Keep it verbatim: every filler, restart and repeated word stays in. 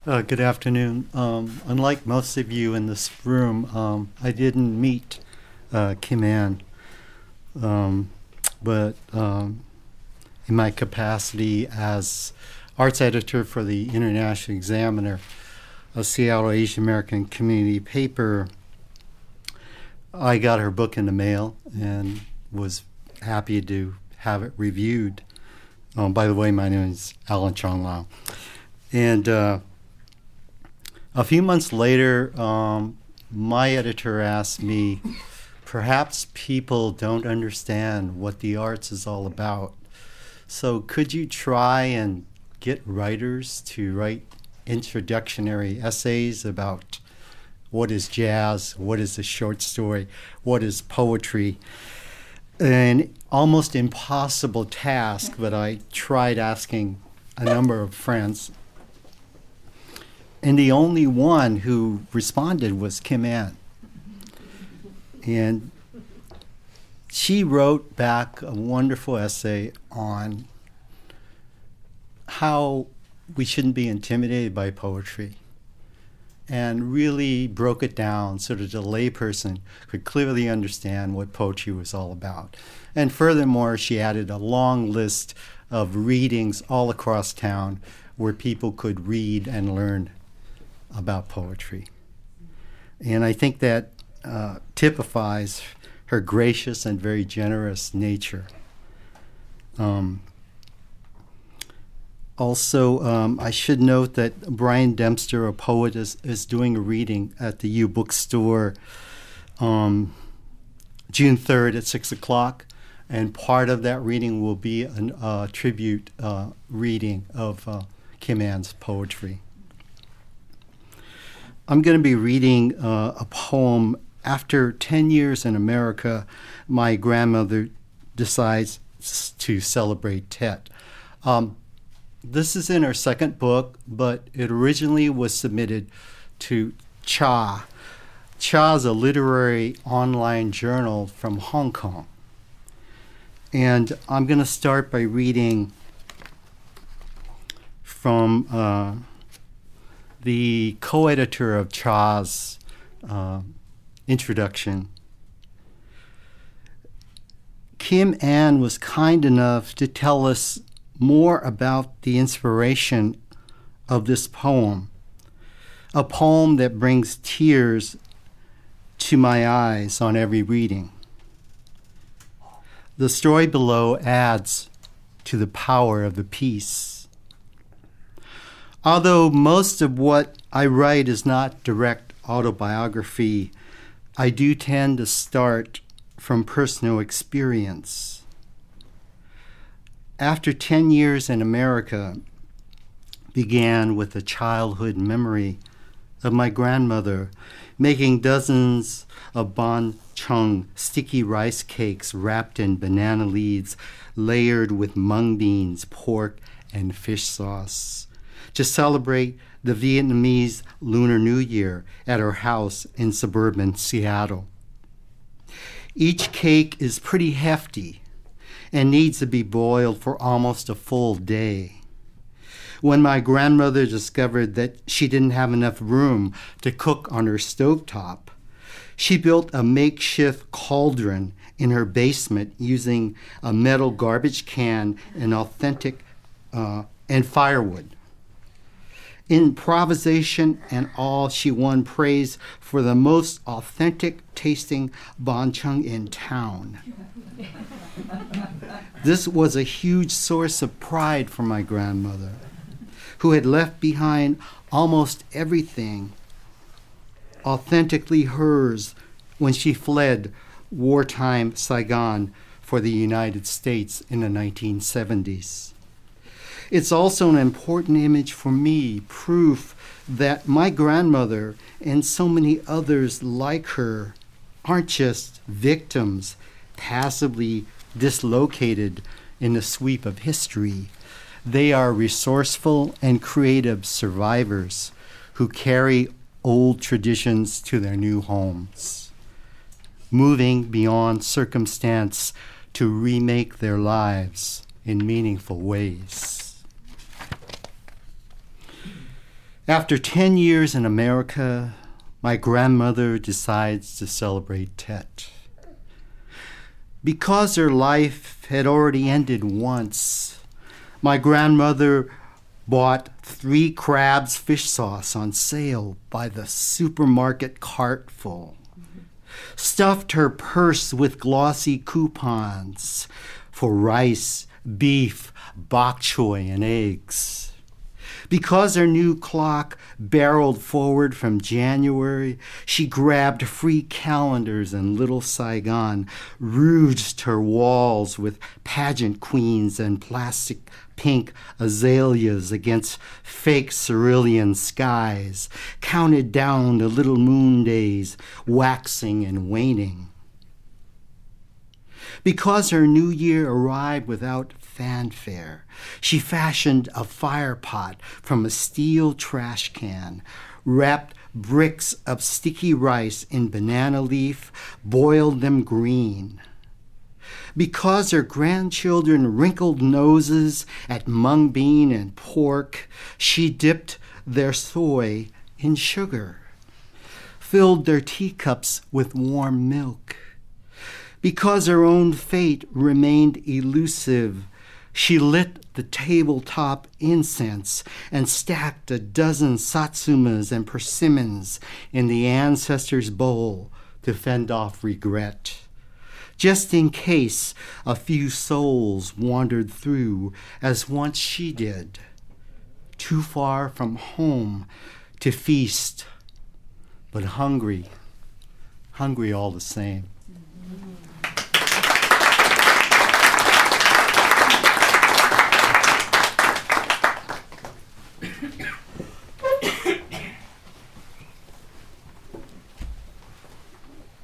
Uh, good afternoon. Um, unlike most of you in this room, um, I didn't meet uh, Kim Ann, um, but um, in my capacity as arts editor for the International Examiner, a Seattle Asian American community paper, I got her book in the mail and was happy to have it reviewed. Um, by the way, my name is Alan Chong Lau. And uh, a few months later, um, my editor asked me, perhaps people don't understand what the arts is all about. So could you try and get writers to write introductory essays about what is jazz, what is a short story, what is poetry? An almost impossible task, but I tried asking a number of friends. And the only one who responded was Kim Ann. And she wrote back a wonderful essay on how we shouldn't be intimidated by poetry, and really broke it down so that the layperson could clearly understand what poetry was all about. And furthermore, she added a long list of readings all across town where people could read and learn about poetry. And I think that uh, typifies her gracious and very generous nature. Um, also, um, I should note that Brian Dempster, a poet, is, is doing a reading at the U Bookstore um, June third at six o'clock. And part of that reading will be a uh, tribute uh, reading of uh, Kim Ann's poetry. I'm going to be reading uh, a poem. After ten years in America, my grandmother decides to celebrate Tet. Um, this is in her second book, but it originally was submitted to Cha. Cha is a literary online journal from Hong Kong. And I'm going to start by reading from uh, the co-editor of Cha's uh, introduction. Kim Ann was kind enough to tell us more about the inspiration of this poem, a poem that brings tears to my eyes on every reading. The story below adds to the power of the piece. Although most of what I write is not direct autobiography, I do tend to start from personal experience. After ten years in America began with a childhood memory of my grandmother making dozens of bánh chưng, sticky rice cakes wrapped in banana leaves, layered with mung beans, pork, and fish sauce, to celebrate the Vietnamese Lunar New Year at her house in suburban Seattle. Each cake is pretty hefty and needs to be boiled for almost a full day. When my grandmother discovered that she didn't have enough room to cook on her stovetop, she built a makeshift cauldron in her basement using a metal garbage can and authentic uh, and firewood. Improvisation and all, she won praise for the most authentic tasting bánh chưng in town. This was a huge source of pride for my grandmother, who had left behind almost everything authentically hers when she fled wartime Saigon for the United States in the nineteen seventies. It's also an important image for me, proof that my grandmother and so many others like her aren't just victims, passively dislocated in the sweep of history. They are resourceful and creative survivors who carry old traditions to their new homes, moving beyond circumstance to remake their lives in meaningful ways. After ten years in America, my grandmother decides to celebrate Tet. Because her life had already ended once, my grandmother bought three crabs fish sauce on sale by the supermarket cartful, stuffed her purse with glossy coupons for rice, beef, bok choy, and eggs. Because her new clock barreled forward from January, she grabbed free calendars in Little Saigon, rouged her walls with pageant queens and plastic pink azaleas against fake cerulean skies, counted down the little moon days, waxing and waning. Because her new year arrived without fanfare, she fashioned a fire pot from a steel trash can, wrapped bricks of sticky rice in banana leaf, boiled them green. Because her grandchildren wrinkled noses at mung bean and pork, she dipped their soy in sugar, filled their teacups with warm milk. Because her own fate remained elusive, she lit the tabletop incense and stacked a dozen satsumas and persimmons in the ancestors' bowl to fend off regret, just in case a few souls wandered through as once she did, too far from home to feast, but hungry, hungry all the same.